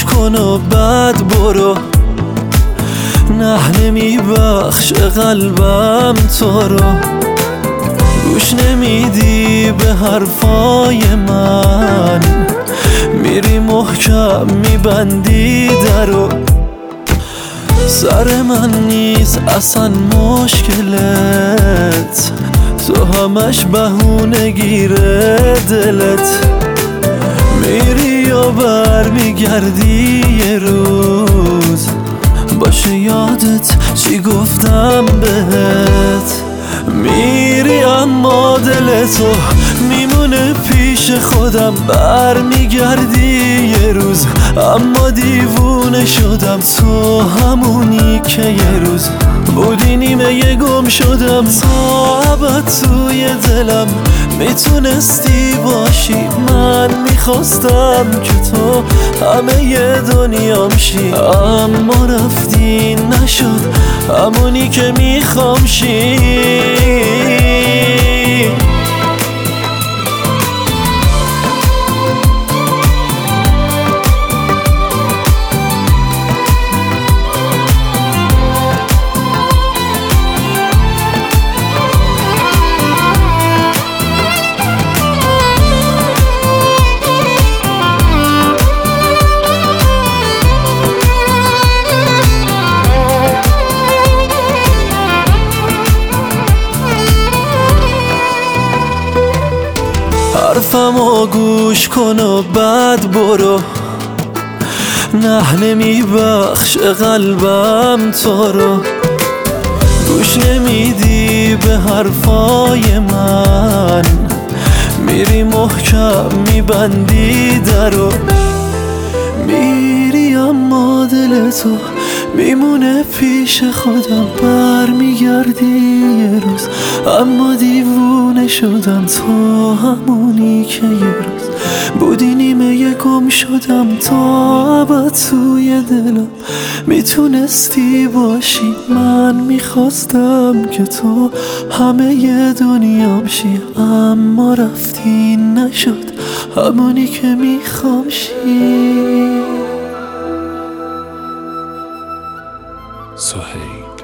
گوش کن و بعد برو، نه نمیبخش قلبم تو رو. گوش نمیدی به حرفای من، میری محکم میبندی درو. سر من نیست اصلا مشکلت، تو همش بهونه گیره دلت. میری یا برمیگردی یه روز، باشه یادت چی گفتم بهت. میری اما دل تو میمونه پیش خودم، برمیگردی یه روز اما دیوونه شدم. تو همونی که یه روز بودی نیمه گم شدم. تا ابد توی دلم میتونستی باشی، من میخواستم که تو همه ی دنیام شی، اما رفتی نشد همونی که میخوام شی. حرفمو گوش کن و بعد برو، نه نمیبخش قلبم تو رو. گوش نمیدی به حرفای من، میری محکم میبندی درو. میری اما دل تو میمونه پیش خودم، برمیگردی یه روز اما دیوونه شدم. تو همونی که یه روز بودی نیمه گم شدم. تا ابد توی دلم میتونستی باشی، من میخواستم که تو همه ی دنیام شی، اما رفتی نشد همونی که میخوام شی. سهیل